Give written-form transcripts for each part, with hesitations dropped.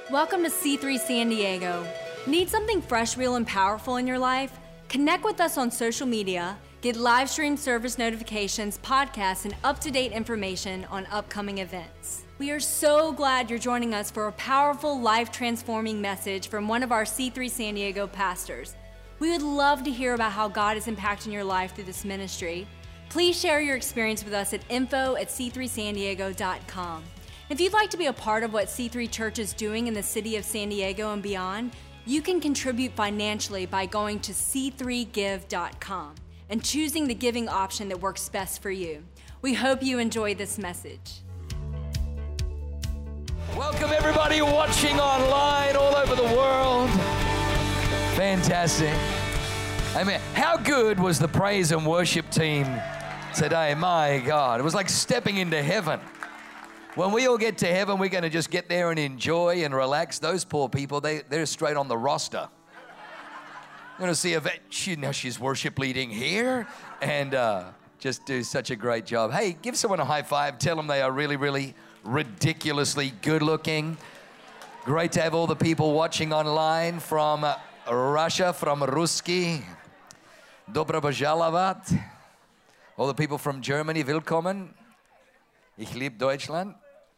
Welcome to C3 San Diego. Need something fresh, real, and powerful in your life? Connect with us on social media, get live stream service notifications, podcasts, and up-to-date information on upcoming events. We are so glad you're joining us for a powerful, life-transforming message from one of our C3 San Diego pastors. We would love to hear about how God is impacting your life through this ministry. Please share your experience with us at info@c3sandiego.com. If you'd like to be a part of what C3 Church is doing in the city of San Diego and beyond, you can contribute financially by going to c3give.com and choosing the giving option that works best for you. We hope you enjoy this message. Welcome everybody watching online all over the world. Fantastic. Amen. How good was the praise and worship team today? My God, it was like stepping into heaven. When we all get to heaven, we're going to just get there and enjoy and relax. Those poor people, they're straight on the roster. I'm going to see now she's worship leading here and just do such a great job. Hey, give someone a high five. Tell them they are really, really ridiculously good looking. Great to have all the people watching online from Russia, from Ruski. Dobro pожаловать. All the people from Germany, willkommen. Ich liebe Deutschland.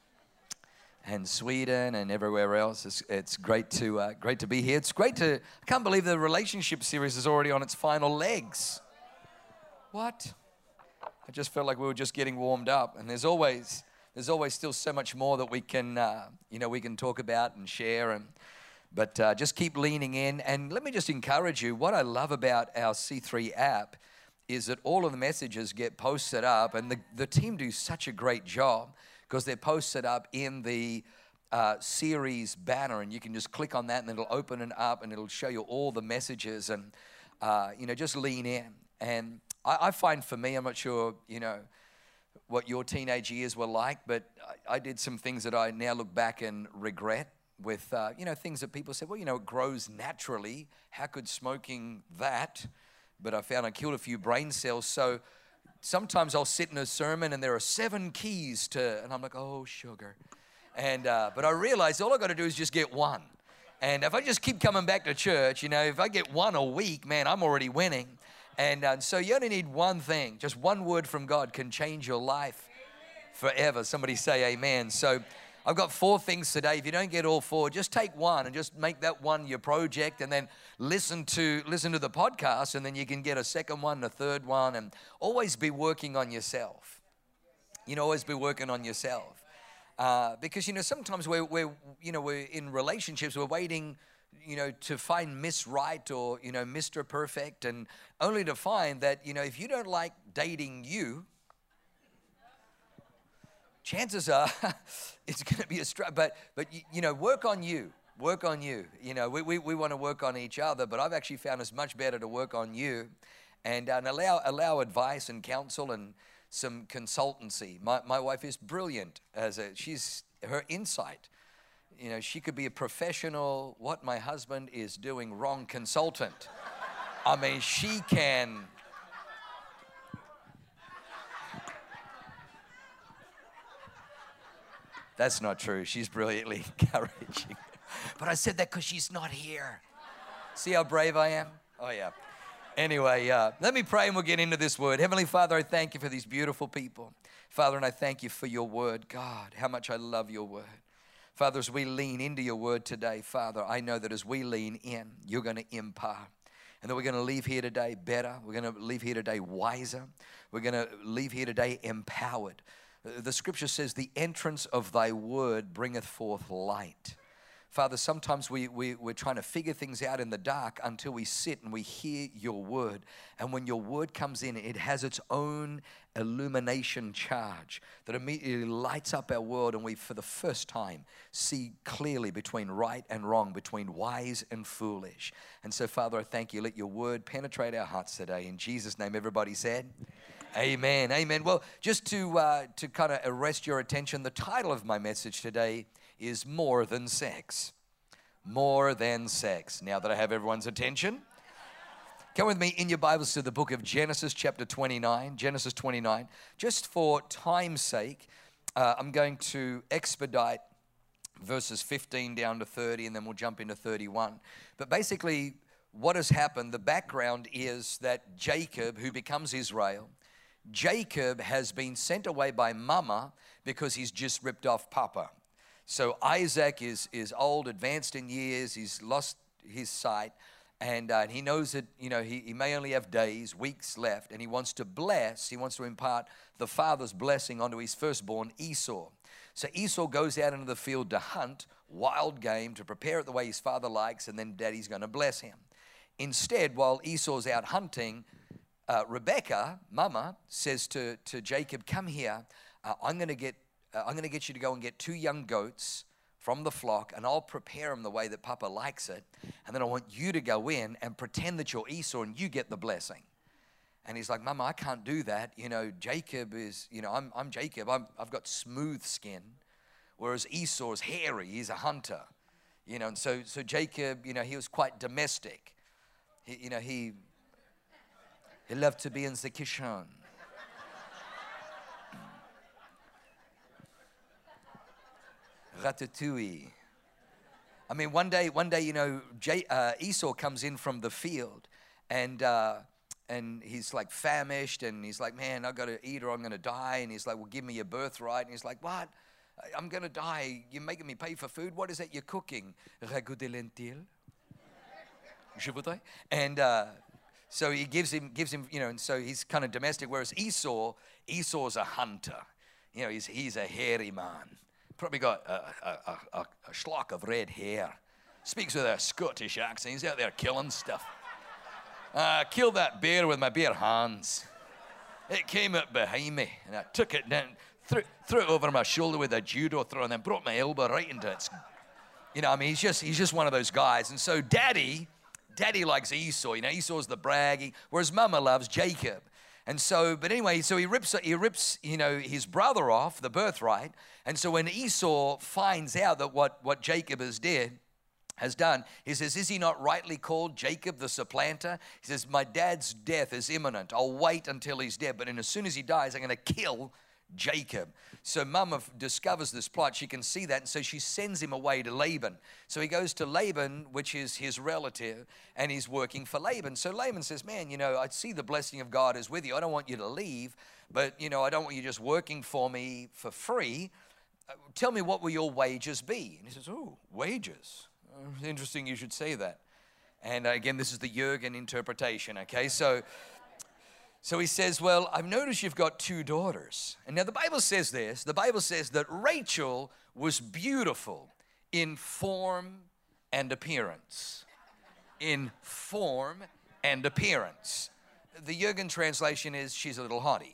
And Sweden and everywhere else. It's great to be here. It's great to, I can't believe the relationship series is already on its final legs. What? I just felt like we were just getting warmed up. And there's always still so much more that we can, we can talk about and share. But just keep leaning in. And let me just encourage you, what I love about our C3 app is that all of the messages get posted up, and the team do such a great job because they're posted up in the series banner, and you can just click on that and it'll open it up and it'll show you all the messages, and just lean in. And I find for me, I'm not sure, what your teenage years were like, but I did some things that I now look back and regret with, things that people said, well, it grows naturally. How could smoking that? But I found I killed a few brain cells. So sometimes I'll sit in a sermon and there are 7 keys to, and I'm like, oh, sugar. And but I realized all I got to do is just get one. And if I just keep coming back to church, if I get one a week, man, I'm already winning. And so you only need one thing. Just one word from God can change your life forever. Somebody say amen. So I've got 4 things today. If you don't get all 4, just take one and just make that one your project, and then listen to the podcast, and then you can get a second one, a third one, and always be working on yourself. Always be working on yourself. Because, sometimes we're in relationships, we're waiting, to find Miss Right or, Mr. Perfect, and only to find that, if you don't like dating you, chances are it's going to be a struggle. But work on you. Work on you. We want to work on each other, but I've actually found it's much better to work on you and allow advice and counsel and some consultancy. My wife is brilliant she's her insight. She could be a professional, what my husband is doing wrong consultant. I mean, she can. That's not true. She's brilliantly encouraging. But I said that because she's not here. See how brave I am? Oh, yeah. Anyway, let me pray and we'll get into this word. Heavenly Father, I thank you for these beautiful people. Father, and I thank you for your word. God, how much I love your word. Father, as we lean into your word today, Father, I know that as we lean in, you're going to impart. And that we're going to leave here today better. We're going to leave here today wiser. We're going to leave here today empowered. The scripture says, the entrance of thy word bringeth forth light. Father, sometimes we're trying to figure things out in the dark until we sit and we hear your word. And when your word comes in, it has its own illumination charge that immediately lights up our world, and we, for the first time, see clearly between right and wrong, between wise and foolish. And so, Father, I thank you. Let your word penetrate our hearts today. In Jesus' name, everybody said, amen. Amen. Well, just to kind of arrest your attention, the title of my message today is More Than Sex. More Than Sex. Now that I have everyone's attention, come with me in your Bibles to the book of Genesis chapter 29. Genesis 29. Just for time's sake, I'm going to expedite verses 15 down to 30, and then we'll jump into 31. But basically, what has happened, the background is that Jacob, who becomes Israel, Jacob has been sent away by mama because he's just ripped off papa. So Isaac is old, advanced in years, he's lost his sight, and he knows that, he may only have days, weeks left, and he wants to impart the father's blessing onto his firstborn, Esau. So Esau goes out into the field to hunt wild game, to prepare it the way his father likes, and then daddy's going to bless him. Instead, while Esau's out hunting, Rebecca, mama, says to Jacob, come here, I'm going to get you to go and get 2 young goats from the flock, and I'll prepare them the way that papa likes it, and then I want you to go in and pretend that you're Esau and you get the blessing. And he's like, Mama, I can't do that. Jacob is, I'm Jacob. I've got smooth skin, whereas Esau's hairy. He's a hunter, And so Jacob, he was quite domestic. He loved to be in the kitchen. Ratatouille. I mean, one day, Esau comes in from the field, and he's like famished, and he's like, man, I got to eat or I'm going to die. And he's like, well, give me your birthright. And he's like, what? I'm going to die. You're making me pay for food? What is that you're cooking? Ragout de lentilles. Je voudrais. And so he gives him, and so he's kind of domestic. Whereas Esau's a hunter. He's a hairy man. Probably got a schlock of red hair. Speaks with a Scottish accent. He's out there killing stuff. Killed that bear with my bare hands. It came up behind me, and I took it down, threw it over my shoulder with a judo throw, and then brought my elbow right into its. He's just one of those guys. And so Daddy likes Esau. Esau's the braggy, whereas Mama loves Jacob. And so, but anyway, so he rips, his brother off, the birthright. And so when Esau finds out that what Jacob has done, he says, is he not rightly called Jacob the supplanter? He says, my dad's death is imminent. I'll wait until he's dead. But as soon as he dies, I'm going to kill Jacob. So Mama discovers this plot. She can see that. And so she sends him away to Laban. So he goes to Laban, which is his relative, and he's working for Laban. So Laban says, man, I see the blessing of God is with you. I don't want you to leave, but, I don't want you just working for me for free. Tell me, what will your wages be? And he says, oh, wages. Interesting you should say that. And again, this is the Jürgen interpretation, okay? So he says, well, I've noticed you've got 2 daughters. And now the Bible says this. The Bible says that Rachel was beautiful in form and appearance. In form and appearance. The Jürgen translation is she's a little hottie.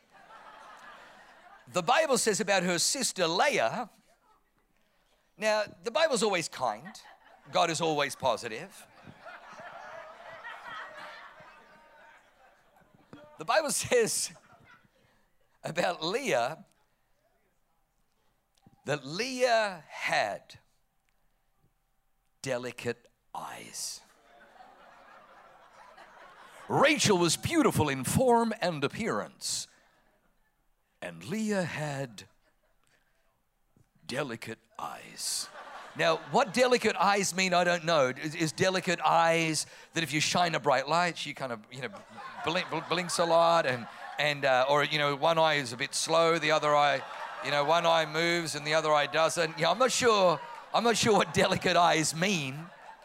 The Bible says about her sister Leah. Now, the Bible's always kind. God is always positive. The Bible says about Leah that Leah had delicate eyes. Rachel was beautiful in form and appearance, and Leah had delicate eyes. Now, what delicate eyes mean, I don't know. Is delicate eyes that if you shine a bright light, she kind of, blinks a lot, or one eye is a bit slow, the other eye, one eye moves and the other eye doesn't. I'm not sure what delicate eyes mean.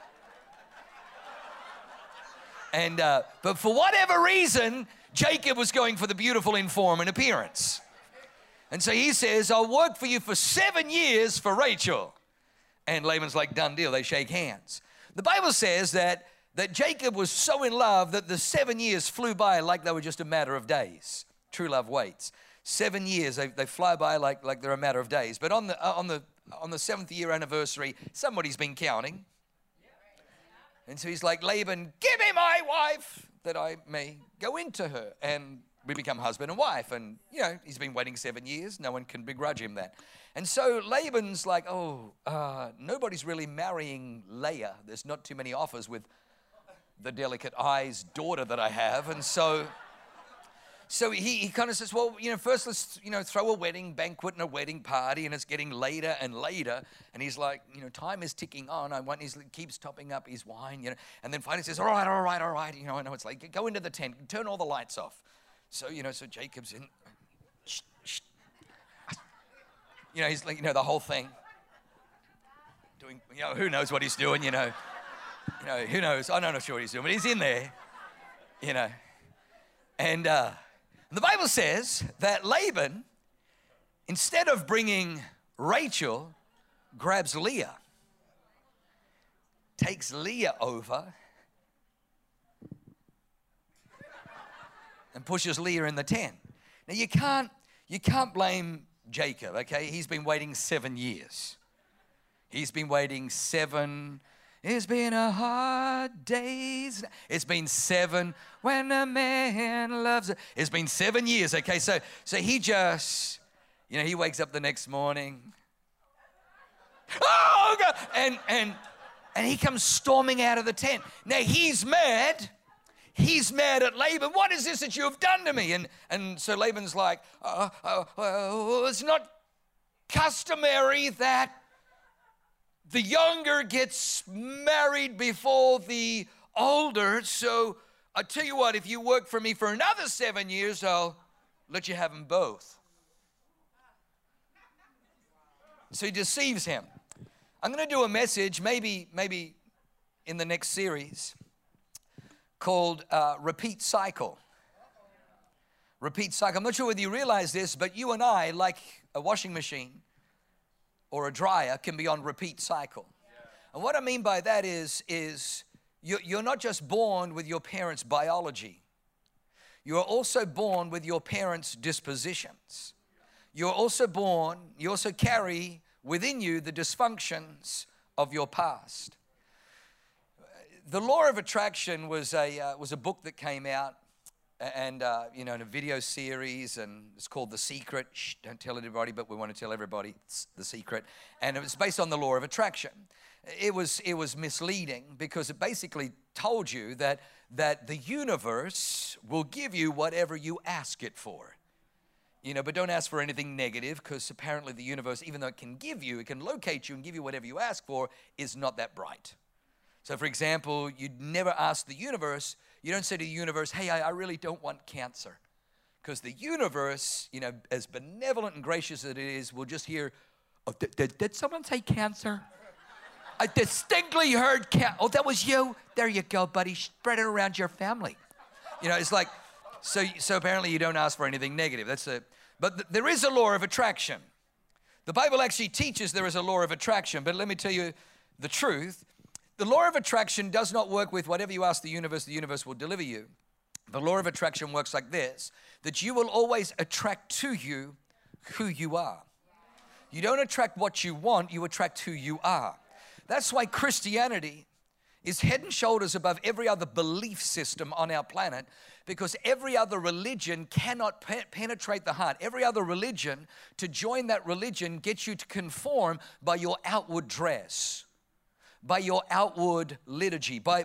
But for whatever reason, Jacob was going for the beautiful in form and appearance. And so he says, I'll work for you for 7 years for Rachel. And Laban's like, done deal. They shake hands. The Bible says that Jacob was so in love that the 7 years flew by like they were just a matter of days. True love waits. 7 years, they fly by like they're a matter of days. But on the 7th year anniversary, somebody's been counting. And so he's like, Laban, give me my wife that I may go into her. And we become husband and wife. And, he's been waiting 7 years. No one can begrudge him that. And so Laban's like, nobody's really marrying Leah. There's not too many offers with the delicate eyes daughter that I have. And so so he kind of says, well, first let's, throw a wedding banquet and a wedding party, and it's getting later and later. And he's like, time is ticking on. He keeps topping up his wine, and then finally says, all right. I know it's like, go into the tent, turn all the lights off. So, so Jacob's in, he's like, the whole thing. Doing, who knows what he's doing, who knows? I'm not sure what he's doing, but he's in there, And the Bible says that Laban, instead of bringing Rachel, grabs Leah, takes Leah over, and pushes Leah in the tent. Now you can't blame Jacob, okay? He's been waiting 7 years. He's been waiting 7. It's been a hard days. It's been 7 when a man loves it. It's been 7 years, okay? So he just, he wakes up the next morning. Oh, God! And he comes storming out of the tent. Now he's mad. He's mad at Laban. What is this that you have done to me? And so Laban's like, it's not customary that the younger gets married before the older. So I tell you what, if you work for me for another 7 years, I'll let you have them both. So he deceives him. I'm going to do a message, maybe in the next series, called Repeat Cycle. Repeat cycle. I'm not sure whether you realize this, but you and I, like a washing machine or a dryer, can be on repeat cycle. And what I mean by that is you're not just born with your parents' biology. You are also born with your parents' dispositions. You also carry within you the dysfunctions of your past. The Law of Attraction was a book that came out, and in a video series, and it's called The Secret. Shh, don't tell anybody, but we want to tell everybody it's The Secret. And it was based on the Law of Attraction. It was misleading because it basically told you that the universe will give you whatever you ask it for. But don't ask for anything negative, because apparently the universe, even though it can locate you and give you whatever you ask for, is not that bright. So for example, you'd never ask the universe, you don't say to the universe, hey, I really don't want cancer. Because the universe, as benevolent and gracious as it is, will just hear, oh, did someone say cancer? I distinctly heard cancer. Oh, that was you? There you go, buddy. Spread it around your family. It's like, so apparently you don't ask for anything negative. But there is a law of attraction. The Bible actually teaches there is a law of attraction, but let me tell you the truth. The law of attraction does not work with whatever you ask the universe will deliver you. The law of attraction works like this, that you will always attract to you who you are. You don't attract what you want, you attract who you are. That's why Christianity is head and shoulders above every other belief system on our planet, because every other religion cannot penetrate the heart. Every other religion, to join that religion, gets you to conform by your outward dress, by your outward liturgy, by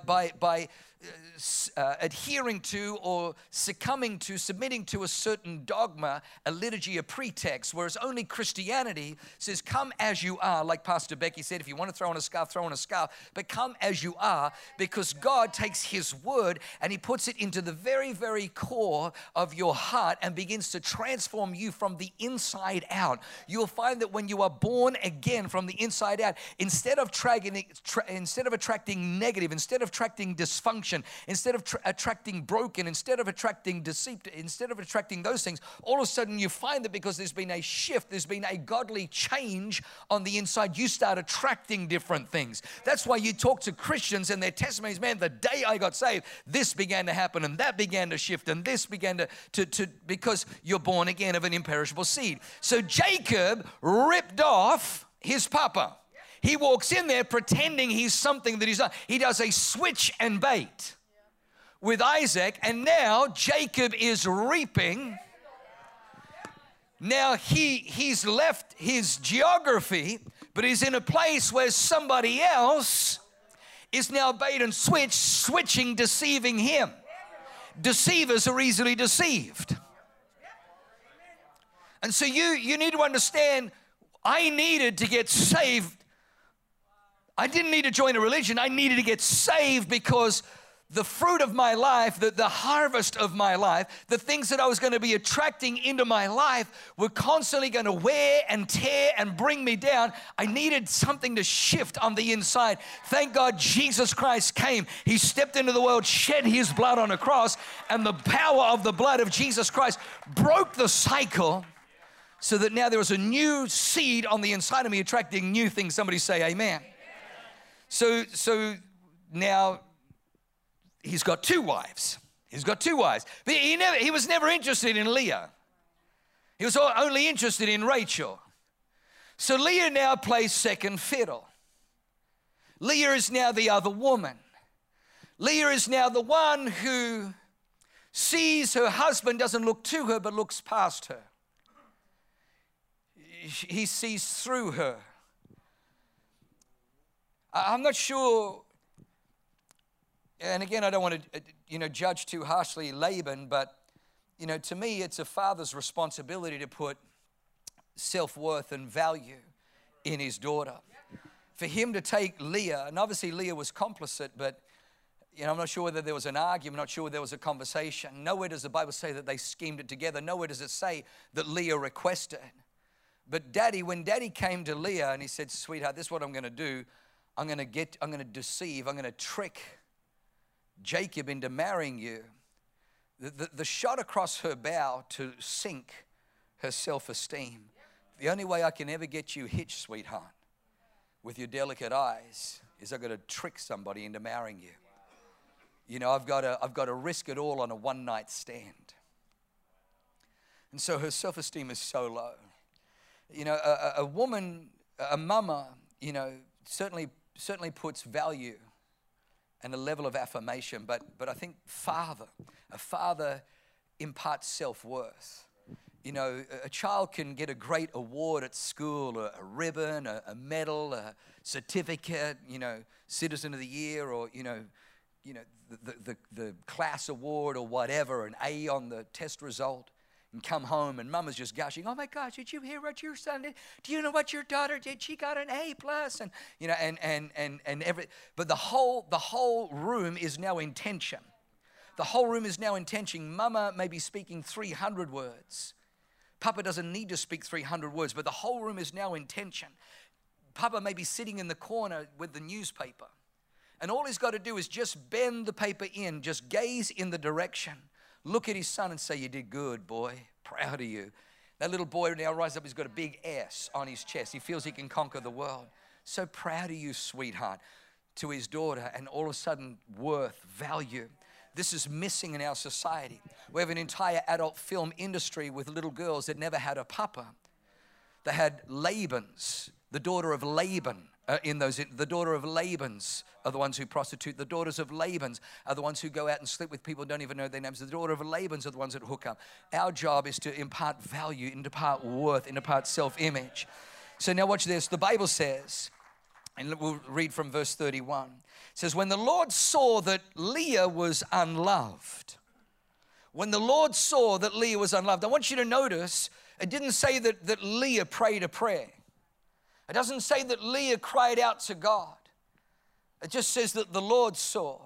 adhering to or succumbing to, submitting to a certain dogma, a liturgy, a pretext, whereas only Christianity says, come as you are. Like Pastor Becky said, if you want to throw on a scarf, but come as you are, because God takes His word and He puts it into the very, very core of your heart and begins to transform you from the inside out. You'll find that when you are born again from the inside out, instead of attracting negative, instead of attracting dysfunction, instead of attracting broken, instead of attracting deceit, instead of attracting those things, all of a sudden you find that because there's been a shift, there's been a godly change on the inside, you start attracting different things. That's why you talk to Christians and their testimonies, man, the day I got saved, this began to happen and that began to shift and this began to because you're born again of an imperishable seed. So Jacob ripped off his papa. He walks in there pretending he's something that he's not. He does a switch and bait with Isaac, and now Jacob is reaping. Now he's left his geography, but he's in a place where somebody else is now bait and switch, switching, deceiving him. Deceivers are easily deceived. And so you need to understand, I needed to get saved. I didn't need to join a religion. I needed to get saved because the fruit of my life, the harvest of my life, the things that I was going to be attracting into my life were constantly going to wear and tear and bring me down. I needed something to shift on the inside. Thank God Jesus Christ came. He stepped into the world, shed his blood on a cross, and the power of the blood of Jesus Christ broke the cycle so that now there was a new seed on the inside of me attracting new things. Somebody say amen. So now he's got two wives. He's got two wives. But he was never interested in Leah. He was only interested in Rachel. So Leah now plays second fiddle. Leah is now the other woman. Leah is now the one who sees her husband doesn't look to her but looks past her. He sees through her. I'm not sure, and again, I don't want to, judge too harshly Laban, but, to me, it's a father's responsibility to put self-worth and value in his daughter. For him to take Leah, and obviously Leah was complicit, but, I'm not sure whether there was an argument, not sure whether there was a conversation. Nowhere does the Bible say that they schemed it together. Nowhere does it say that Leah requested. But when Daddy came to Leah and he said, sweetheart, this is what I'm going to do. I'm going to deceive, I'm going to trick Jacob into marrying you. The shot across her bow to sink her self-esteem. The only way I can ever get you hitched, sweetheart, with your delicate eyes, is I've got to trick somebody into marrying you. I've got to risk it all on a one-night stand. And so her self-esteem is so low. A woman, a mama, certainly puts value and a level of affirmation, but I think a father imparts self-worth. A child can get a great award at school, a ribbon, a medal, a certificate, Citizen of the Year, or the class award or whatever, an A on the test result. And come home and mama's just gushing, oh my gosh, did you hear what your son did? Do you know what your daughter did? She got an A+. And but the whole room is now in tension. The whole room is now in tension. Mama may be speaking 300 words. Papa doesn't need to speak 300 words, but the whole room is now in tension. Papa may be sitting in the corner with the newspaper. And all he's got to do is just bend the paper in, just gaze in the direction. Look at his son and say, you did good, boy. Proud of you. That little boy now rises up. He's got a big S on his chest. He feels he can conquer the world. So proud of you, sweetheart, to his daughter. And all of a sudden, worth, value. This is missing in our society. We have an entire adult film industry with little girls that never had a papa. They had Laban's, the daughter of Laban. The daughter of Laban's are the ones who prostitute. The daughters of Laban's are the ones who go out and sleep with people who don't even know their names. The daughter of Laban's are the ones that hook up. Our job is to impart value, impart worth, impart self-image. So now watch this. The Bible says, and we'll read from verse 31. It says, when the Lord saw that Leah was unloved. When the Lord saw that Leah was unloved. I want you to notice, it didn't say that Leah prayed a prayer. It doesn't say that Leah cried out to God. It just says that the Lord saw.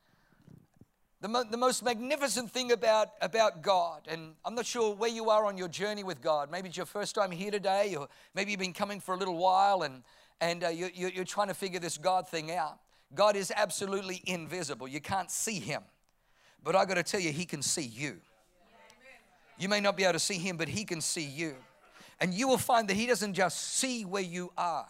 The most magnificent thing about God, and I'm not sure where you are on your journey with God. Maybe it's your first time here today, or maybe you've been coming for a little while, and you're trying to figure this God thing out. God is absolutely invisible. You can't see him. But I got to tell you, he can see you. You may not be able to see him, but he can see you. And you will find that he doesn't just see where you are.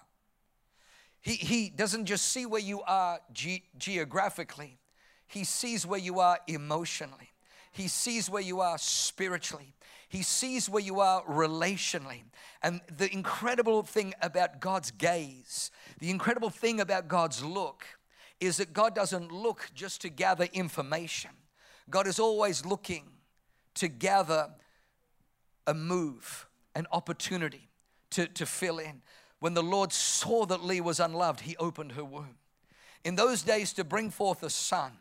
He doesn't just see where you are geographically. He sees where you are emotionally. He sees where you are spiritually. He sees where you are relationally. And the incredible thing about God's gaze, the incredible thing about God's look, is that God doesn't look just to gather information. God is always looking to gather a move, an opportunity to fill in. When the Lord saw that Leah was unloved, he opened her womb. In those days, to bring forth a son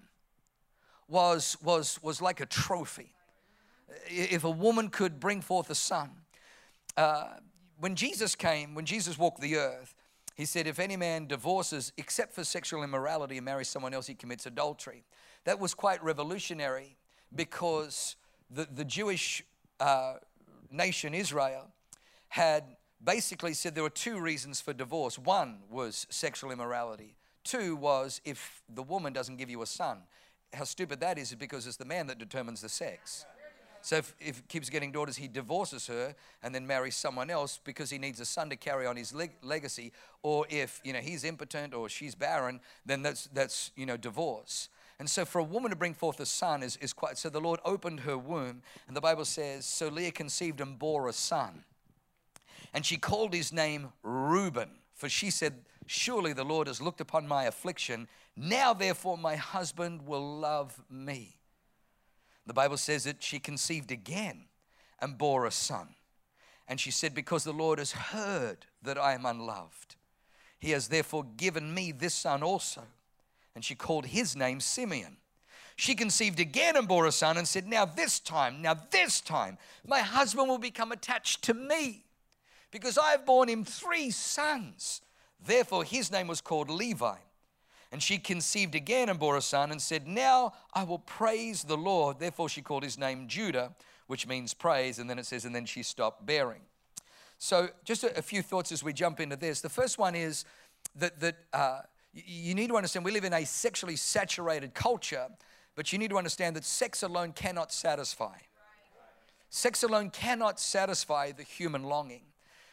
was like a trophy. If a woman could bring forth a son, when Jesus walked the earth, he said, if any man divorces except for sexual immorality and marries someone else, he commits adultery. That was quite revolutionary because the Jewish nation, Israel, had basically said there were two reasons for divorce. One was sexual immorality. Two was if the woman doesn't give you a son. How stupid that is because it's the man that determines the sex. So if he keeps getting daughters, he divorces her and then marries someone else because he needs a son to carry on his legacy. Or if he's impotent or she's barren, then that's divorce. And so for a woman to bring forth a son is quite. So the Lord opened her womb, and the Bible says, so Leah conceived and bore a son. And she called his name Reuben, for she said, surely the Lord has looked upon my affliction. Now therefore my husband will love me. The Bible says that she conceived again and bore a son. And she said, because the Lord has heard that I am unloved, he has therefore given me this son also. And she called his name Simeon. She conceived again and bore a son and said, now this time, my husband will become attached to me because I have borne him 3 sons. Therefore his name was called Levi. And she conceived again and bore a son and said, now I will praise the Lord. Therefore she called his name Judah, which means praise. And then it says, and then she stopped bearing. So just a few thoughts as we jump into this. The first one is that you need to understand we live in a sexually saturated culture, but you need to understand that sex alone cannot satisfy. Sex alone cannot satisfy the human longing.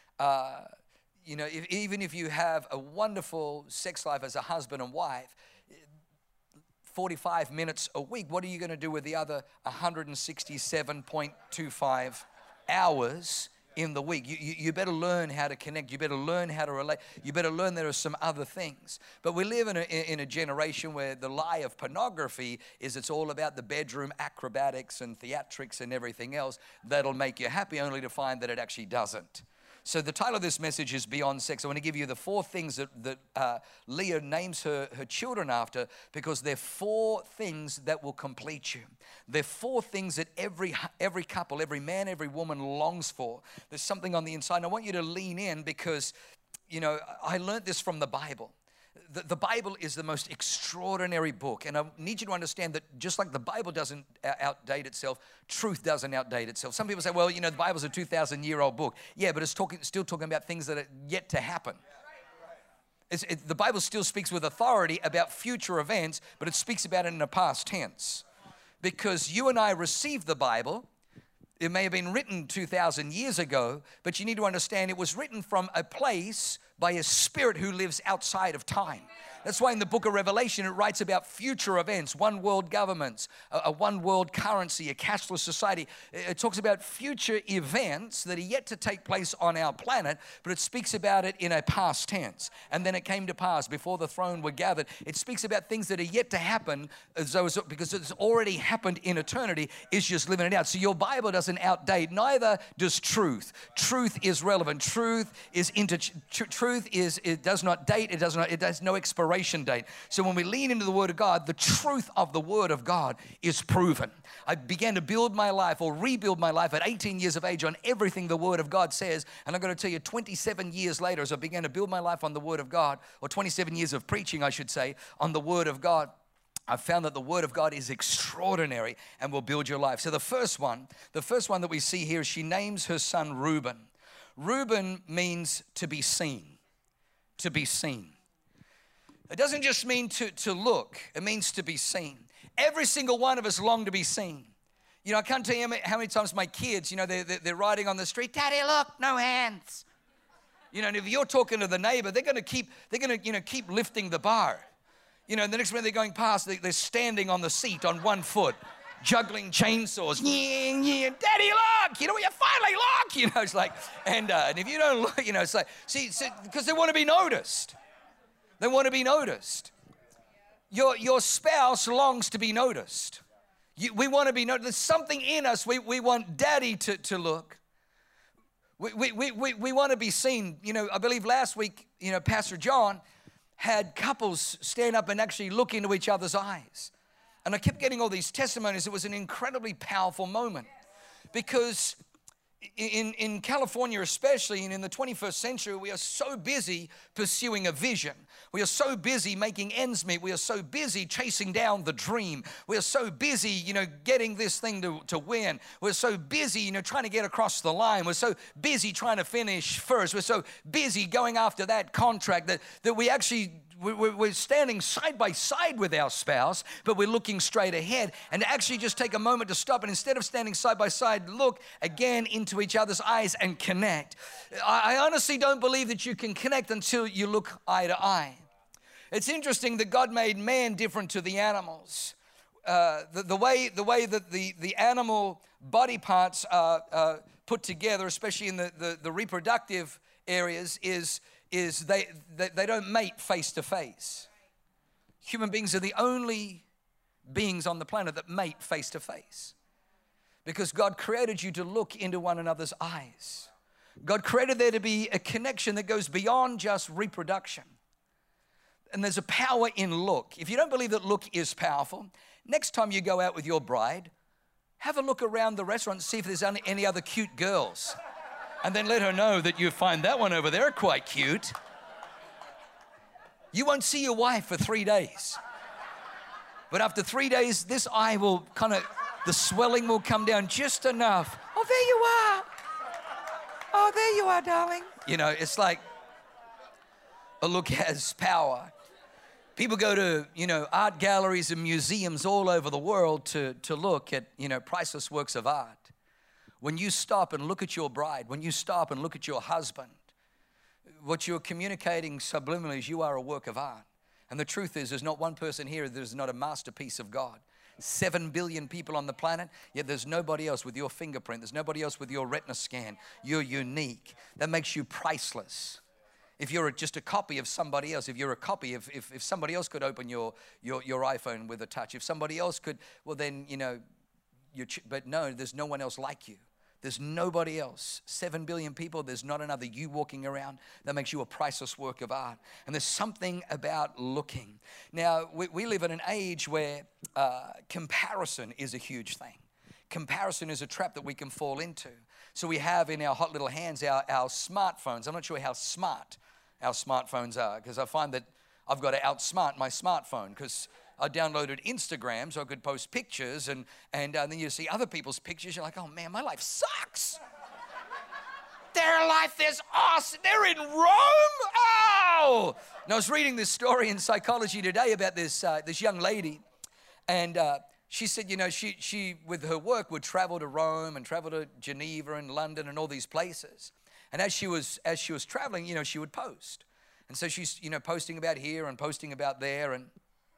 Even if you have a wonderful sex life as a husband and wife, 45 minutes a week, what are you going to do with the other 167.25 hours in the week? You better learn how to connect. You better learn how to relate. You better learn there are some other things. But we live in a generation where the lie of pornography is it's all about the bedroom acrobatics and theatrics and everything else that'll make you happy, only to find that it actually doesn't. So the title of this message is Beyond Sex. I want to give you the 4 things that Leah names her children after, because they're 4 things that will complete you. They're 4 things that every couple, every man, every woman longs for. There's something on the inside. And I want you to lean in because, I learned this from the Bible. The Bible is the most extraordinary book. And I need you to understand that just like the Bible doesn't outdate itself, truth doesn't outdate itself. Some people say, well, the Bible's a 2,000-year-old book. Yeah, but it's still talking about things that are yet to happen. The Bible still speaks with authority about future events, but it speaks about it in a past tense. Because you and I received the Bible. It may have been written 2,000 years ago, but you need to understand it was written from a place by a spirit who lives outside of time. That's why in the book of Revelation, it writes about future events, one world governments, a one world currency, a cashless society. It talks about future events that are yet to take place on our planet, but it speaks about it in a past tense. And then it came to pass before the throne were gathered. It speaks about things that are yet to happen because it's already happened in eternity. It's just living it out. So your Bible doesn't outdate, neither does truth. Truth is relevant. Truth does not date. It has no expiration date. So when we lean into the Word of God, the truth of the Word of God is proven. I began to build my life or rebuild my life at 18 years of age on everything the Word of God says. And I'm going to tell you 27 years later, as I began to build my life on the Word of God, or 27 years of preaching, I should say, on the Word of God, I found that the Word of God is extraordinary and will build your life. So the first one that we see here is she names her son Reuben. Reuben means to be seen. To be seen. It doesn't just mean to look. It means to be seen. Every single one of us long to be seen. I can't tell you how many times my kids, they're riding on the street. Daddy, look, no hands. And if you're talking to the neighbor, they're going to keep lifting the bar. The next minute they're going past, they're standing on the seat on one foot, juggling chainsaws. Daddy, look, you finally look. It's like, and if you don't look, it's like, see, because they want to be noticed. They want to be noticed. Your spouse longs to be noticed. We want to be noticed. There's something in us. We want daddy to look. We want to be seen. I believe last week, Pastor John had couples stand up and actually look into each other's eyes. And I kept getting all these testimonies. It was an incredibly powerful moment because In California especially, and in the 21st century, we are so busy pursuing a vision. We are so busy making ends meet. We are so busy chasing down the dream. We are so busy, getting this thing to win. We're so busy, trying to get across the line. We're so busy trying to finish first. We're so busy going after that contract that we actually we're standing side by side with our spouse, but we're looking straight ahead. And actually just take a moment to stop, and instead of standing side by side, look again into each other's eyes and connect. I honestly don't believe that you can connect until you look eye to eye. It's interesting that God made man different to the animals. The way that the animal body parts are put together, especially in the reproductive areas, is they don't mate face to face. Human beings are the only beings on the planet that mate face to face, because God created you to look into one another's eyes. God created there to be a connection that goes beyond just reproduction. And there's a power in look. If you don't believe that look is powerful, next time you go out with your bride, have a look around the restaurant and see if there's any other cute girls. And then let her know that you find that one over there quite cute. You won't see your wife for 3 days. But after 3 days, this eye will the swelling will come down just enough. Oh, there you are. Oh, there you are, darling. It's like a look has power. People go to, art galleries and museums all over the world to look at, priceless works of art. When you stop and look at your bride, when you stop and look at your husband, what you're communicating subliminally is you are a work of art. And the truth is, there's not one person here that is not a masterpiece of God. 7 billion people on the planet, yet there's nobody else with your fingerprint. There's nobody else with your retina scan. You're unique. That makes you priceless. If you're just a copy of somebody else, if you're a copy, if somebody else could open your iPhone with a touch, if somebody else could, well then, but no, there's no one else like you. There's nobody else. 7 billion people, there's not another you walking around. That makes you a priceless work of art. And there's something about looking. Now, we live in an age where comparison is a huge thing. Comparison is a trap that we can fall into. So we have in our hot little hands our smartphones. I'm not sure how smart our smartphones are, because I find that I've got to outsmart my smartphone, because I downloaded Instagram so I could post pictures, and then you see other people's pictures. You're like, oh man, my life sucks. Their life is awesome. They're in Rome. Oh! And I was reading this story in Psychology Today about this young lady, and she said, she with her work would travel to Rome and travel to Geneva and London and all these places. And as she was traveling, she would post. And so she's, posting about here and posting about there. And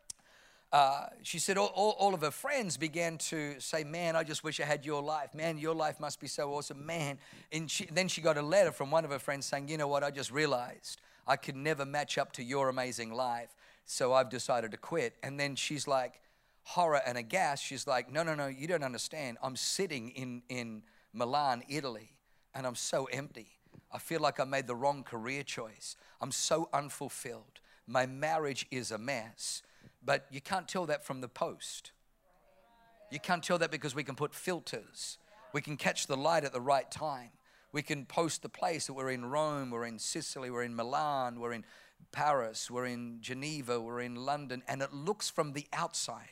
she said all of her friends began to say, man, I just wish I had your life. Man, your life must be so awesome. Man. And then she got a letter from one of her friends saying, you know what, I just realized I could never match up to your amazing life. So I've decided to quit. And then she's like, horror and aghast. She's like, no, you don't understand. I'm sitting in Milan, Italy, and I'm so empty. I feel like I made the wrong career choice. I'm so unfulfilled. My marriage is a mess. But you can't tell that from the post. You can't tell that because we can put filters. We can catch the light at the right time. We can post the place that we're in Rome, we're in Sicily, we're in Milan, we're in Paris, we're in Geneva, we're in London, and it looks from the outside.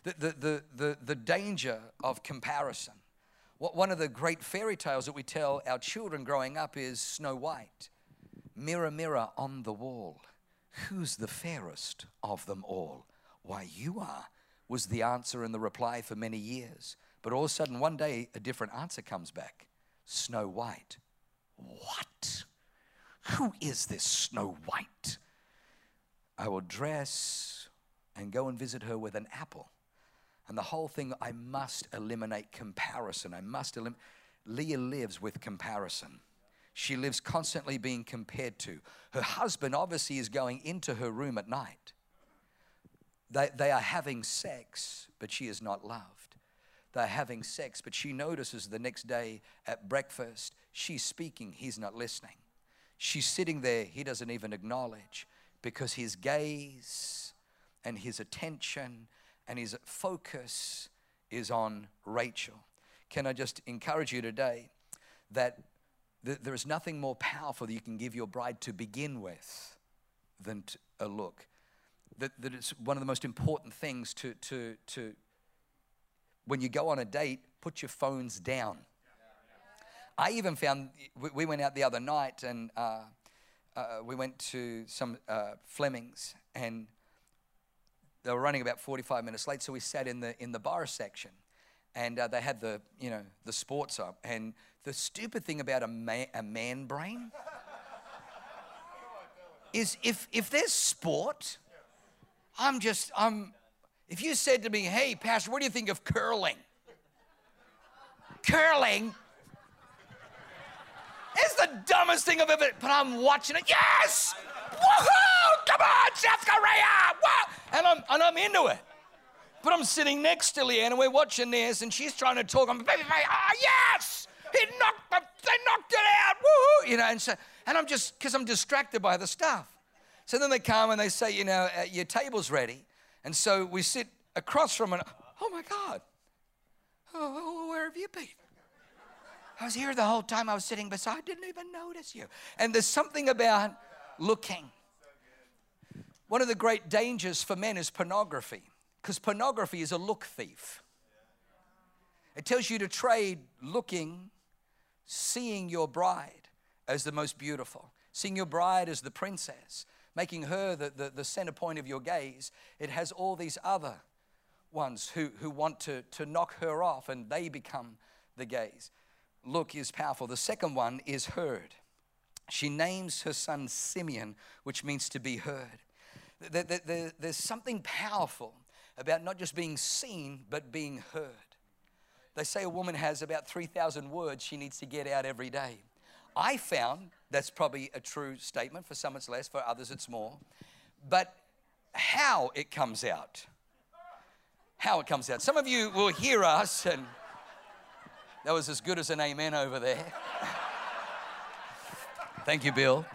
The danger of comparison. One of the great fairy tales that we tell our children growing up is Snow White. Mirror, mirror on the wall, who's the fairest of them all? Why, you are, was the answer and the reply for many years. But all of a sudden, one day, a different answer comes back. Snow White. What? Who is this Snow White? I will dress and go and visit her with an apple. And the whole thing, I must eliminate comparison. Leah lives with comparison. She lives constantly being compared to. Her husband obviously is going into her room at night. They are having sex, but she is not loved. They're having sex, but she notices the next day at breakfast, she's speaking, he's not listening. She's sitting there, he doesn't even acknowledge, because his gaze and his attention and his focus is on Rachel. Can I just encourage you today that there is nothing more powerful that you can give your bride to begin with than a look. That it's one of the most important things to when you go on a date, put your phones down. I even found, we went out the other night and we went to some Fleming's, and they were running about 45 minutes late, so we sat in the bar section, and they had the sports up. And the stupid thing about a man brain is if there's sport, if you said to me, hey, Pastor, what do you think of curling? Curling? It's the dumbest thing I've ever, but I'm watching it. Yes! Woohoo! Come on, South Korea! Whoa! And I'm into it. But I'm sitting next to Leanne and we're watching this and she's trying to talk. I'm baby, yes! They knocked it out! Woohoo! You know, and I'm just, because I'm distracted by the stuff. So then they come and they say, your table's ready. And so we sit across from it. Oh my God. Oh, where have you been? I was here the whole time. I was sitting beside. I didn't even notice you. And there's something about looking. One of the great dangers for men is pornography, because pornography is a look thief. It tells you to trade looking, seeing your bride as the most beautiful, seeing your bride as the princess, making her the center point of your gaze. It has all these other ones who want to knock her off, and they become the gaze. Look is powerful. The second one is heard. She names her son Simeon, which means to be heard. There's something powerful about not just being seen, but being heard. They say a woman has about 3,000 words she needs to get out every day. I found that's probably a true statement. For some it's less, for others it's more. But how it comes out. Some of you will hear us, and that was as good as an amen over there. Thank you, Bill.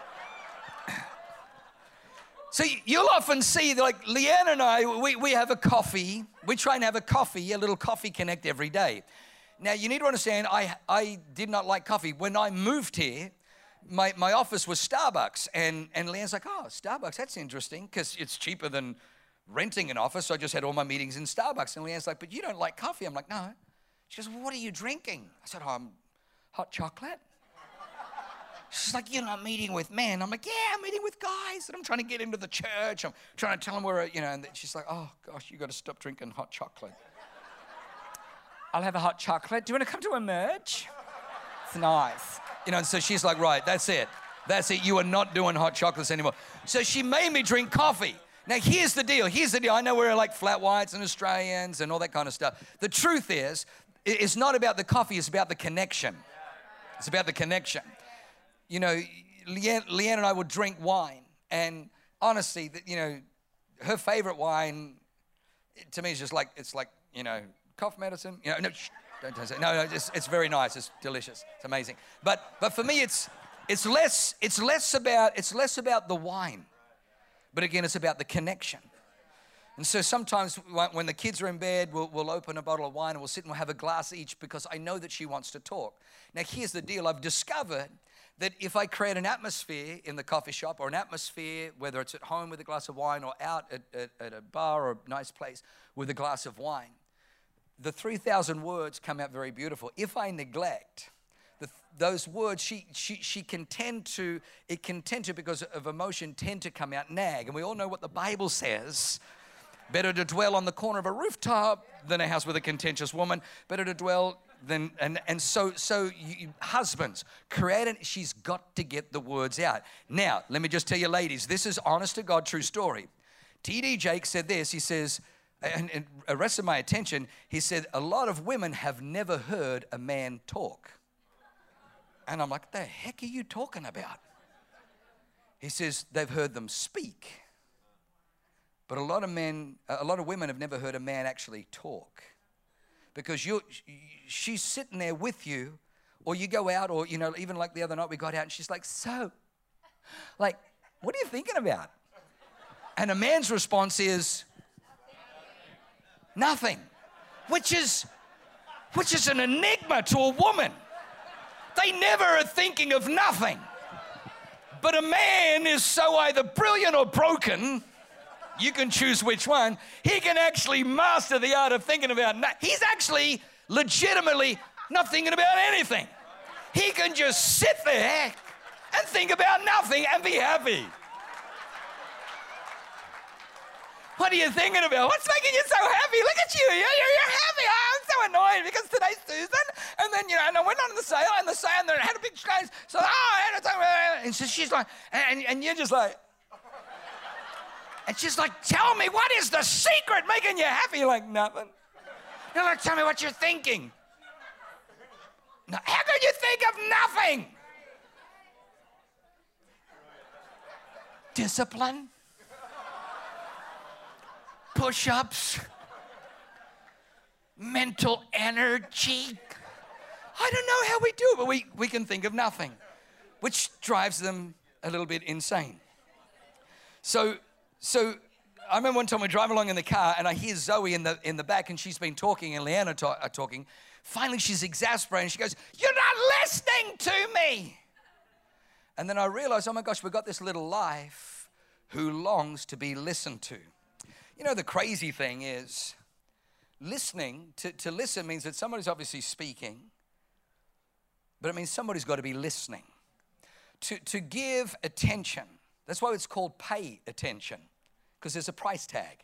So you'll often see, like Leanne and I, we have a coffee. We try and have a little coffee connect every day. Now, you need to understand, I did not like coffee. When I moved here, my office was Starbucks. And Leanne's like, oh, Starbucks, that's interesting, because it's cheaper than renting an office. So I just had all my meetings in Starbucks. And Leanne's like, but you don't like coffee. I'm like, no. She goes, well, what are you drinking? I said, hot chocolate. She's like, you're not meeting with men. I'm like, yeah, I'm meeting with guys. And I'm trying to get into the church. I'm trying to tell them where, and she's like, oh, gosh, you got to stop drinking hot chocolate. I'll have a hot chocolate. Do you want to come to Emerge? It's nice. And so she's like, right, that's it. You are not doing hot chocolates anymore. So she made me drink coffee. Now, here's the deal. I know we're like flat whites and Australians and all that kind of stuff. The truth is, it's not about the coffee. It's about the connection. It's about the connection. Leanne and I would drink wine. And honestly, her favorite wine, to me, is just like, it's like, cough medicine. No, don't say. No, it's very nice. It's delicious. It's amazing. But for me, it's less about the wine. But again, it's about the connection. And so sometimes when the kids are in bed, we'll open a bottle of wine and we'll sit and we'll have a glass each, because I know that she wants to talk. Now, here's the deal. I've discovered that if I create an atmosphere in the coffee shop, or an atmosphere, whether it's at home with a glass of wine or out at a bar or a nice place with a glass of wine, the 3,000 words come out very beautiful. If I neglect those words, she can tend to, because of emotion, tend to come out nag. And we all know what the Bible says. Better to dwell on the corner of a rooftop than a house with a contentious woman. Better to dwell than, and so you, husbands, she's got to get the words out. Now, let me just tell you, ladies, this is honest to God, true story. T.D. Jakes said this, he says, and it arrested my attention, he said, a lot of women have never heard a man talk. And I'm like, what the heck are you talking about? He says, they've heard them speak. But a lot of women have never heard a man actually talk. Because she's sitting there with you, or you go out, or, even like the other night we got out and she's like, so, like, what are you thinking about? And a man's response is, nothing. Which is an enigma to a woman. They never are thinking of nothing. But a man is so either brilliant or broken, you can choose which one. He can actually master the art of thinking about he's actually legitimately not thinking about anything. He can just sit there and think about nothing and be happy. What are you thinking about? What's making you so happy? Look at you. You're happy. Oh, I'm so annoyed because today's Susan. And then, and I went on the sale and there had a big change. So, and so she's like, and you're just like, and she's like, tell me, what is the secret making you happy? You're like, nothing. You're like, tell me what you're thinking. No, how could you think of nothing? Discipline. Push-ups. Mental energy. I don't know how we do it, but we can think of nothing, which drives them a little bit insane. So I remember one time we're driving along in the car and I hear Zoe in the back and she's been talking and Leanna are talking. Finally, she's exasperated and she goes, "You're not listening to me." And then I realized, oh my gosh, we've got this little life who longs to be listened to. You know, the crazy thing is listening, to listen means that somebody's obviously speaking, but it means somebody's got to be listening. To give attention, that's why it's called pay attention, because there's a price tag.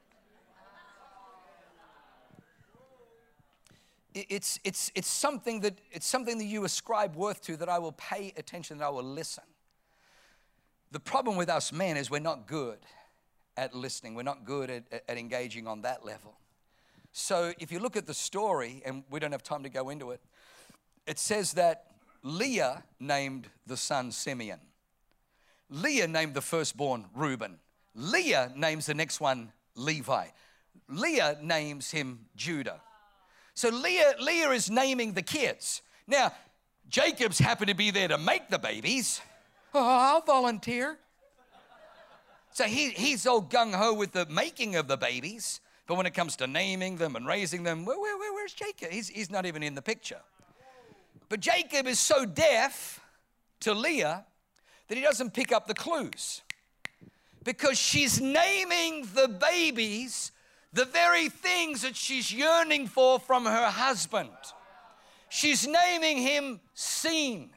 It's something that you ascribe worth to, that I will pay attention, that I will listen. The problem with us men is we're not good at listening. We're not good at engaging on that level. So if you look at the story, and we don't have time to go into it, it says that Leah named the son Simeon. Leah named the firstborn Reuben. Leah names the next one Levi. Leah names him Judah. So Leah is naming the kids. Now, Jacob's happened to be there to make the babies. Oh, I'll volunteer. So he's all gung-ho with the making of the babies, but when it comes to naming them and raising them, where's Jacob? He's not even in the picture. But Jacob is so deaf to Leah that he doesn't pick up the clues, because she's naming the babies the very things that she's yearning for from her husband. She's naming him seen.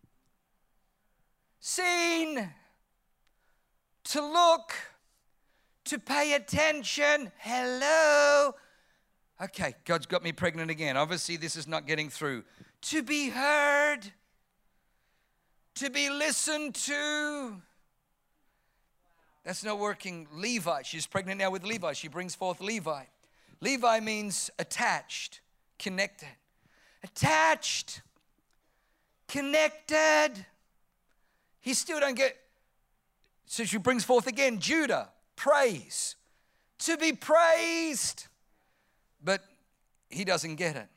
Seen. To look, to pay attention. Hello. Okay, God's got me pregnant again. Obviously, this is not getting through. To be heard, to be listened to. That's not working. Levi, she's pregnant now with Levi. She brings forth Levi. Levi means attached, connected. Attached, connected. He still don't get. So she brings forth again Judah, praise, to be praised. But he doesn't get it.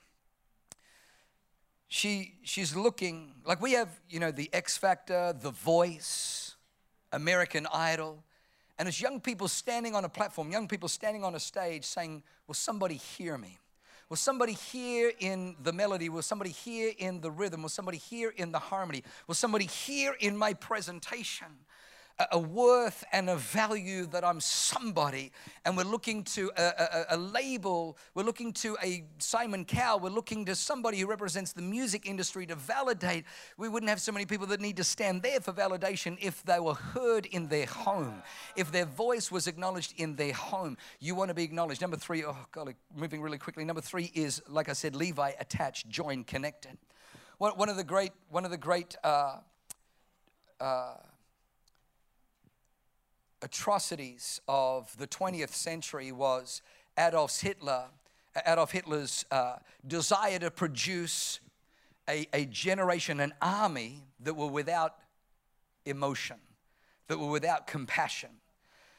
She's looking, like we have, the X Factor, The Voice, American Idol. And it's young people standing on a platform, young people standing on a stage saying, will somebody hear me? Will somebody hear in the melody? Will somebody hear in the rhythm? Will somebody hear in the harmony? Will somebody hear in my presentation a worth and a value that I'm somebody? And we're looking to a label, we're looking to a Simon Cowell, we're looking to somebody who represents the music industry to validate. We wouldn't have so many people that need to stand there for validation if they were heard in their home, if their voice was acknowledged in their home. You want to be acknowledged. Number 3, oh golly, moving really quickly. Number 3 is, like I said, Levi, attached, joined, connected. One of the great atrocities of the 20th century was Adolf Hitler's desire to produce a generation, an army that were without emotion, that were without compassion.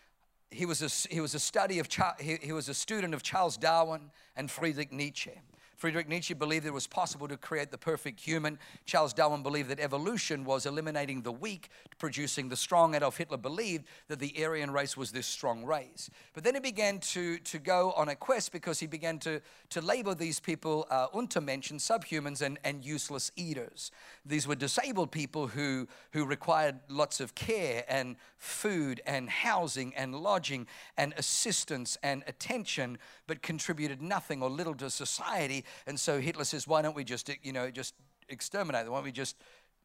He was a student of Charles Darwin and Friedrich Nietzsche. Friedrich Nietzsche believed it was possible to create the perfect human. Charles Darwin believed that evolution was eliminating the weak, producing the strong. Adolf Hitler believed that the Aryan race was this strong race. But then he began to go on a quest because he began to label these people Untermenschen, subhumans, and useless eaters. These were disabled people who required lots of care and food and housing and lodging and assistance and attention, but contributed nothing or little to society. And so Hitler says, why don't we just exterminate them? Why don't we just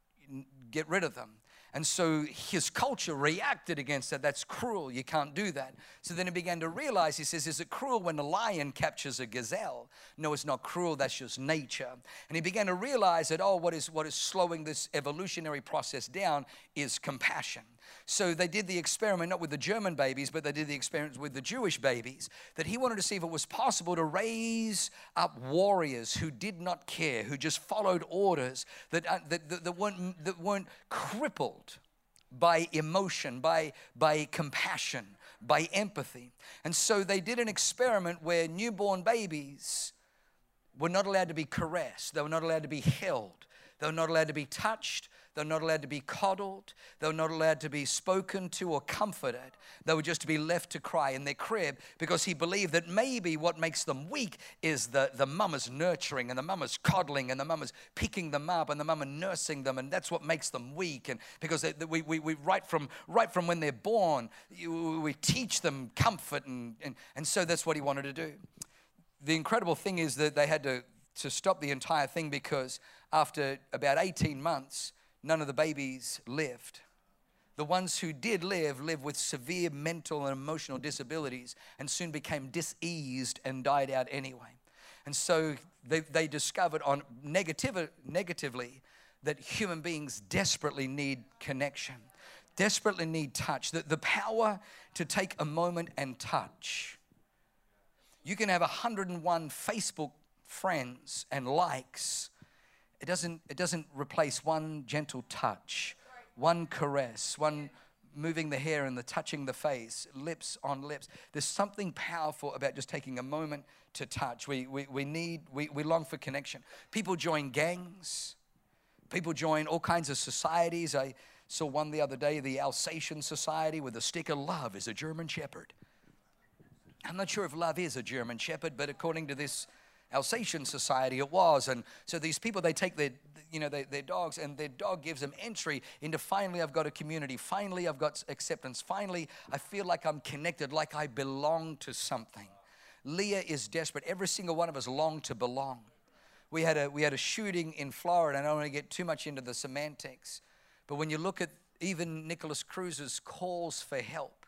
get rid of them? And so his culture reacted against that. That's cruel. You can't do that. So then he began to realize, he says, is it cruel when a lion captures a gazelle? No, it's not cruel. That's just nature. And he began to realize that, what is slowing this evolutionary process down is compassion. So they did the experiment, not with the German babies, but they did the experiment with the Jewish babies, that he wanted to see if it was possible to raise up warriors who did not care, who just followed orders, that weren't crippled by emotion, by compassion, by empathy. And so they did an experiment where newborn babies were not allowed to be caressed. They were not allowed to be held. They were not allowed to be touched. They were not allowed to be coddled. They were not allowed to be spoken to or comforted. They were just to be left to cry in their crib, because he believed that maybe what makes them weak is the mama's nurturing and the mama's coddling and the mama's picking them up and the mama nursing them, and that's what makes them weak. And because we right from when they're born, we teach them comfort, and so that's what he wanted to do. The incredible thing is that they had to stop the entire thing, because after about 18 months, none of the babies lived. The ones who did lived with severe mental and emotional disabilities, and soon became diseased and died out anyway. And so they discovered negatively that human beings desperately need connection, desperately need touch, the power to take a moment and touch. You can have 101 Facebook friends and likes. It doesn't replace one gentle touch, one caress, one moving the hair and the touching the face, lips on lips. There's something powerful about just taking a moment to touch. We long for connection. People join gangs. People join all kinds of societies. I saw one the other day, the Alsatian Society, with a sticker, "Love is a German Shepherd." I'm not sure if love is a German Shepherd, but according to this Alsatian Society, it was. And so these people, they take their dogs, and their dog gives them entry into, finally I've got a community, finally I've got acceptance, finally I feel like I'm connected, like I belong to something. Leah is desperate. Every single one of us long to belong. We had a shooting in Florida, and I don't want to get too much into the semantics, but when you look at even Nicholas Cruz's calls for help,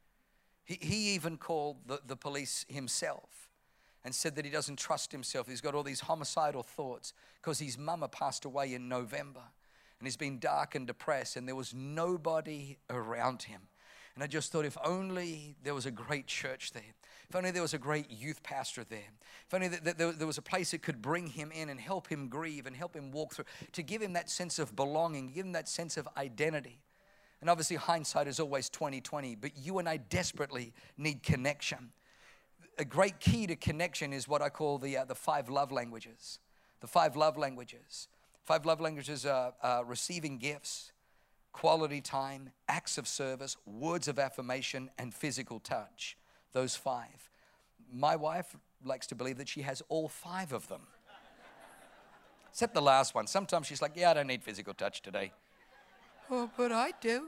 he even called the police himself and said that he doesn't trust himself. He's got all these homicidal thoughts because his mama passed away in November, and he's been dark and depressed, and there was nobody around him. And I just thought, if only there was a great church there, if only there was a great youth pastor there, if only there was a place that could bring him in and help him grieve and help him walk through, to give him that sense of belonging, give him that sense of identity. And obviously hindsight is always 20/20, but you and I desperately need connection. A great key to connection is what I call the 5 love languages. The 5 love languages. 5 love languages are receiving gifts, quality time, acts of service, words of affirmation, and physical touch. Those 5. My wife likes to believe that she has all 5 of them. Except the last one. Sometimes she's like, yeah, I don't need physical touch today. Oh, but I do.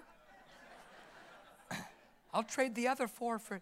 I'll trade the other 4 for,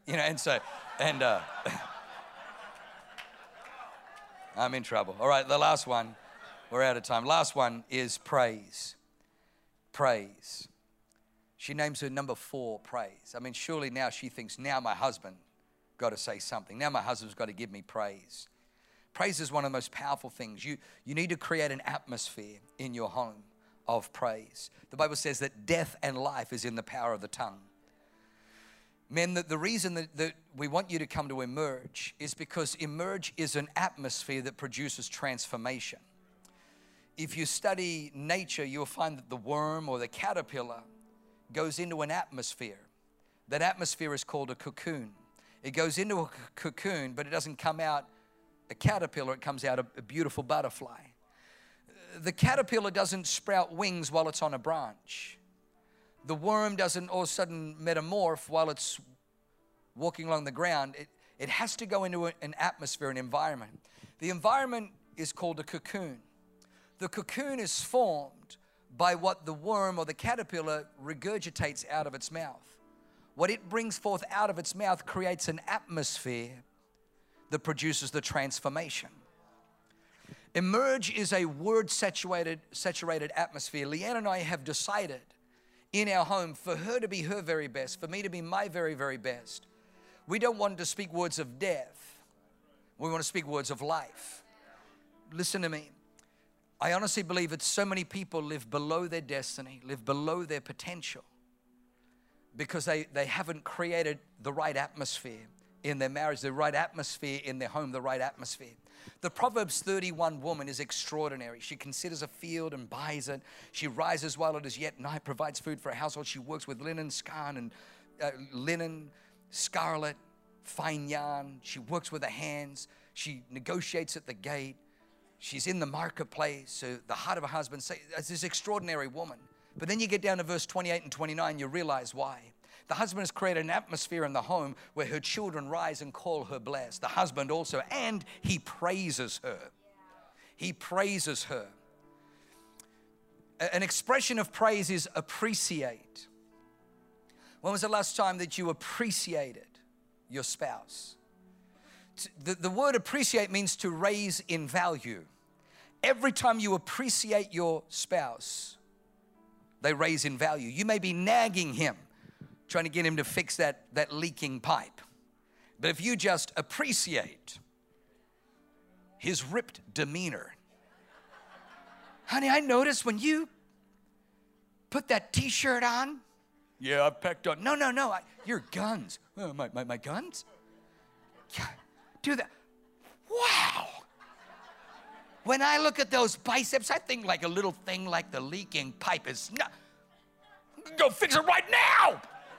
I'm in trouble. All right, the last one, we're out of time. Last one is praise. Praise. She names her number 4, praise. I mean, surely now she thinks, now my husband got to say something. Now my husband's got to give me praise. Praise is one of the most powerful things. You need to create an atmosphere in your home of praise. The Bible says that death and life is in the power of the tongue. Men, the reason that we want you to come to Emerge is because Emerge is an atmosphere that produces transformation. If you study nature, you'll find that the worm or the caterpillar goes into an atmosphere. That atmosphere is called a cocoon. It goes into a cocoon, but it doesn't come out a caterpillar, it comes out a beautiful butterfly. The caterpillar doesn't sprout wings while it's on a branch. The worm doesn't all of a sudden metamorph while it's walking along the ground. It has to go into an atmosphere, an environment. The environment is called a cocoon. The cocoon is formed by what the worm or the caterpillar regurgitates out of its mouth. What it brings forth out of its mouth creates an atmosphere that produces the transformation. Emerge is a word-saturated atmosphere. Leanne and I have decided in our home for her to be her very best, for me to be my very, very best. We don't want to speak words of death. We want to speak words of life. Listen to me. I honestly believe that so many people live below their destiny, live below their potential, because they haven't created the right atmosphere in their marriage, the right atmosphere in their home, the right atmosphere. The Proverbs 31 woman is extraordinary. She considers a field and buys it. She rises while it is yet night, provides food for a household. She works with linen, scarlet, fine yarn. She works with her hands. She negotiates at the gate. She's in the marketplace. So the heart of her husband says, it's this extraordinary woman. But then you get down to verse 28 and 29, you realize why. The husband has created an atmosphere in the home where her children rise and call her blessed. The husband also, and he praises her. He praises her. An expression of praise is appreciate. When was the last time that you appreciated your spouse? The word appreciate means to raise in value. Every time you appreciate your spouse, they raise in value. You may be nagging him, trying to get him to fix that leaking pipe. But if you just appreciate his ripped demeanor. Honey, I noticed when you put that t-shirt on. Yeah, I packed on. No, your guns. Oh, my guns? Do that. Wow. When I look at those biceps, I think like a little thing like the leaking pipe is not. Go fix it right now.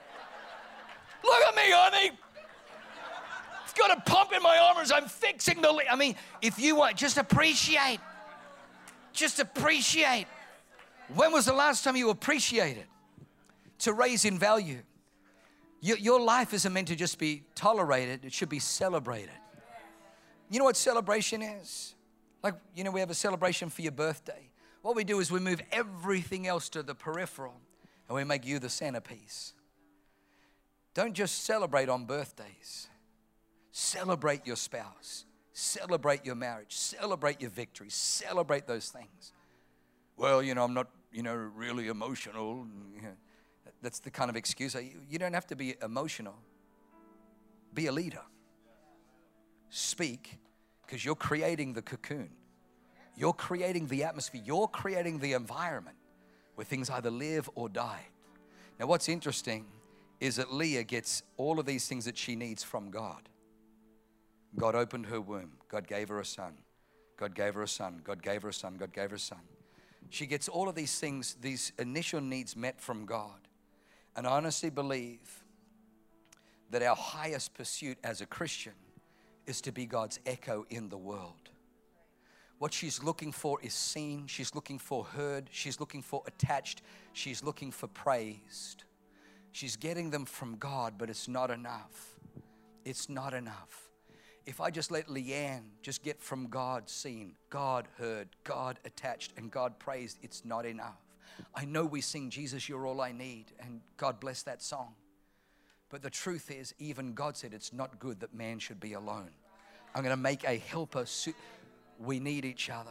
Look at me, honey. It's got a pump in my arm as I'm fixing the leak. I mean, if you want, just appreciate. Just appreciate. When was the last time you appreciated? To raise in value. Your life isn't meant to just be tolerated. It should be celebrated. You know what celebration is? Like, we have a celebration for your birthday. What we do is we move everything else to the peripheral and we make you the centerpiece. Don't just celebrate on birthdays. Celebrate your spouse. Celebrate your marriage. Celebrate your victories. Celebrate those things. Well, I'm not, really emotional. That's the kind of excuse. You don't have to be emotional. Be a leader. Speak, because you're creating the cocoon. You're creating the atmosphere. You're creating the environment where things either live or die. Now, what's interesting is that Leah gets all of these things that she needs from God. God opened her womb. God gave her a son. God gave her a son. God gave her a son. God gave her a son. She gets all of these things, these initial needs met from God. And I honestly believe that our highest pursuit as a Christian is to be God's echo in the world. What she's looking for is seen. She's looking for heard. She's looking for attached. She's looking for praised. She's getting them from God, but it's not enough. It's not enough. If I just let Leanne just get from God seen, God heard, God attached, and God praised, it's not enough. I know we sing, Jesus, you're all I need, and God bless that song. But the truth is, even God said it's not good that man should be alone. I'm going to make a helper. We need each other.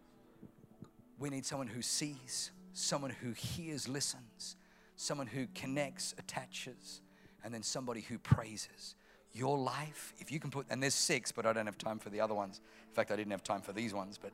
We need someone who sees, someone who hears, listens, someone who connects, attaches, and then somebody who praises. Your life, if you can put, and there's 6, but I don't have time for the other ones. In fact, I didn't have time for these ones, but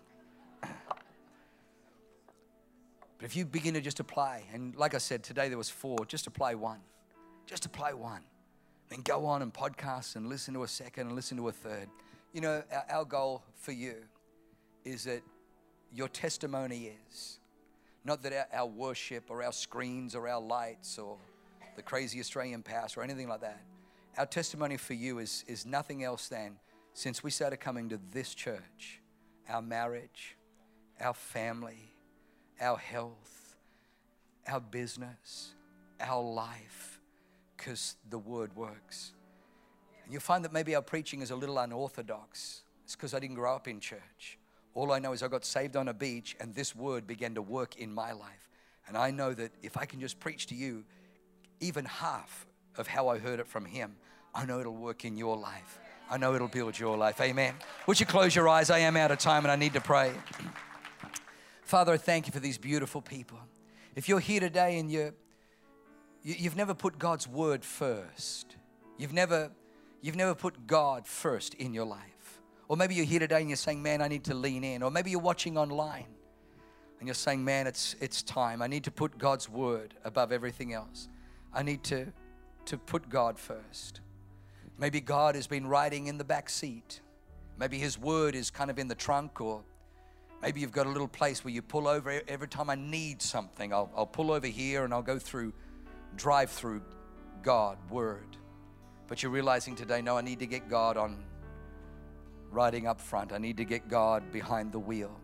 if you begin to just apply, and like I said, today there was 4, just apply one. Just apply one. Then go on and podcast and listen to a second and listen to a third. Our goal for you is that your testimony is not that our worship or our screens or our lights or the crazy Australian pastor or anything like that. Our testimony for you is nothing else than since we started coming to this church, our marriage, our family, our health, our business, our life, because the word works. And you'll find that maybe our preaching is a little unorthodox. It's because I didn't grow up in church. All I know is I got saved on a beach and this word began to work in my life. And I know that if I can just preach to you even half of how I heard it from him, I know it'll work in your life. I know it'll build your life. Amen. Would you close your eyes? I am out of time and I need to pray. Father, I thank you for these beautiful people. If you're here today and you've never put God's word first, you've never put God first in your life. Or maybe you're here today and you're saying, man, I need to lean in. Or maybe you're watching online and you're saying, man, it's time. I need to put God's word above everything else. I need to put God first. Maybe God has been riding in the back seat. Maybe his word is kind of in the trunk, or maybe you've got a little place where you pull over every time I need something. I'll pull over here and I'll go drive through God, word. But you're realizing today, no, I need to get God on riding up front. I need to get God behind the wheel.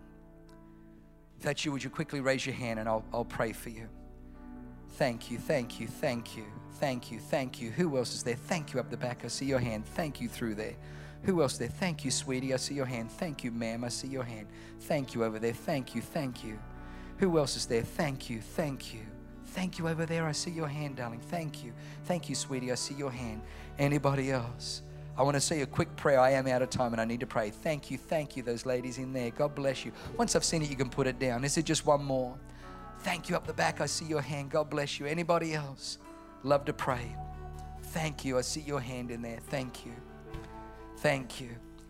If that's you, would you quickly raise your hand and I'll pray for you. Thank you, thank you, thank you, thank you, thank you. Who else is there? Thank you up the back. I see your hand. Thank you through there. Who else there? Thank you, sweetie. I see your hand. Thank you, ma'am. I see your hand. Thank you over there. Thank you, thank you. Who else is there? Thank you, thank you. Thank you over there. I see your hand, darling. Thank you. Thank you, sweetie. I see your hand. Anybody else? I want to say a quick prayer. I am out of time and I need to pray. Thank you, those ladies in there. God bless you. Once I've seen it, you can put it down. Is it just one more? Thank you up the back. I see your hand. God bless you. Anybody else? Love to pray. Thank you. I see your hand in there. Thank you. Thank you.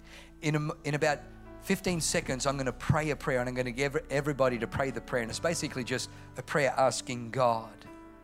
In about 15 seconds, I'm going to pray a prayer and I'm going to give everybody to pray the prayer. And it's basically just a prayer asking God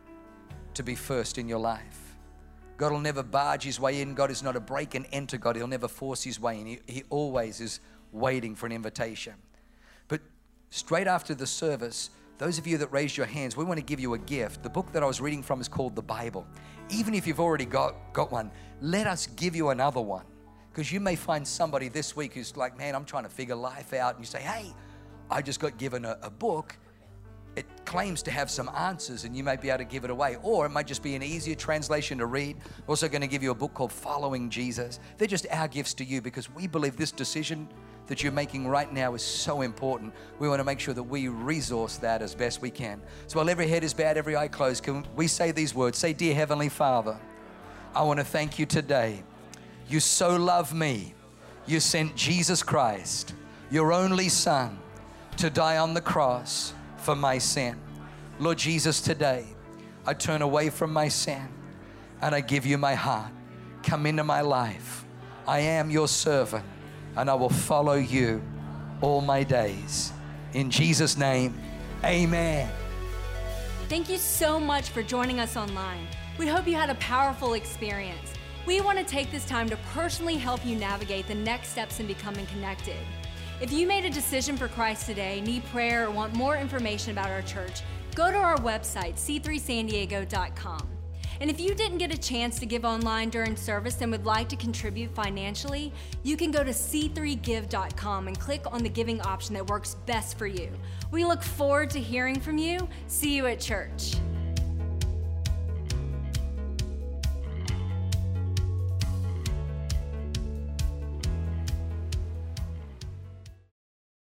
to be first in your life. God will never barge his way in. God is not a break and enter God. He'll never force his way in. He always is waiting for an invitation. But straight after the service, those of you that raised your hands, we want to give you a gift. The book that I was reading from is called the Bible. Even if you've already got one, let us give you another one. Because you may find somebody this week who's like, man, I'm trying to figure life out. And you say, hey, I just got given a book. It claims to have some answers and you may be able to give it away. Or it might just be an easier translation to read. We're also going to give you a book called Following Jesus. They're just our gifts to you because we believe this decision that you're making right now is so important. We want to make sure that we resource that as best we can. So while every head is bowed, every eye closed, can we say these words? Say, dear Heavenly Father, I want to thank you today. You so love me. You sent Jesus Christ, your only Son, to die on the cross for my sin. Lord Jesus, today I turn away from my sin and I give you my heart. Come into my life. I am your servant and I will follow you all my days. In Jesus' name, amen. Thank you so much for joining us online. We hope you had a powerful experience. We want to take this time to personally help you navigate the next steps in becoming connected. If you made a decision for Christ today, need prayer, or want more information about our church, go to our website, c3sandiego.com. And if you didn't get a chance to give online during service and would like to contribute financially, you can go to c3give.com and click on the giving option that works best for you. We look forward to hearing from you. See you at church.